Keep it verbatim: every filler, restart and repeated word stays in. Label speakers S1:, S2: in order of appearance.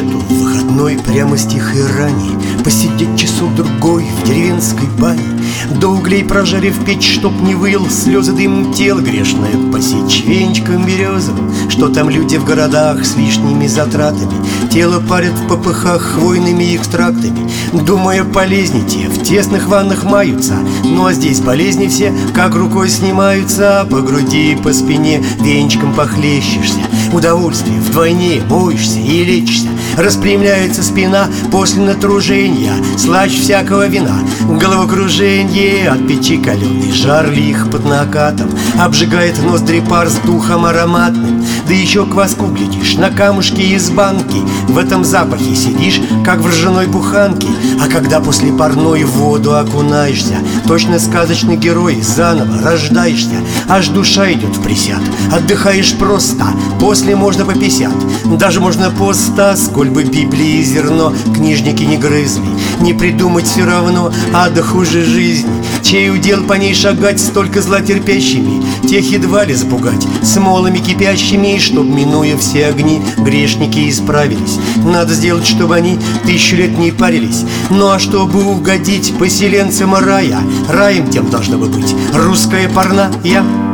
S1: нету выходной прямо с тихой рани посидеть часок-другой в деревенской бане, до углей прожарив печь, чтоб не выл слезы дым тело грешное, посечь венчиком березовым, что там люди в городах с лишними затратами тело парят в попыхах хвойными экстрактами, думая, полезней те в тесных ваннах маются. Ну а здесь болезни все как рукой снимаются, по груди, по спине венчиком похлещешься, удовольствие вдвойне, моешься и лечишься, распрямляется спина после натружения, слаще всякого вина, головокружение от печи каленый, жар лих под накатом, обжигает ноздри пар с духом ароматным, да еще кваску глядишь на камушке из банки, в этом запахе сидишь, как в ржаной буханке. А когда после парной в воду окунаешься, точно сказочный герой, заново рождаешься, аж душа идет в присяд, отдыхаешь просто, после можно по пятьдесят, даже можно по сто, сколь бы Библии зерно книжники не грызли, не придумать все равно, а да хуже жизни, чей удел по ней шагать столько злотерпящими, тех едва ли запугать смолами кипящими, чтоб, минуя все огни, грешники исправились. Надо сделать, чтобы они тысячу лет не парились. Ну а чтобы угодить поселенцам рая, раем тем должна бы быть русская порна. Я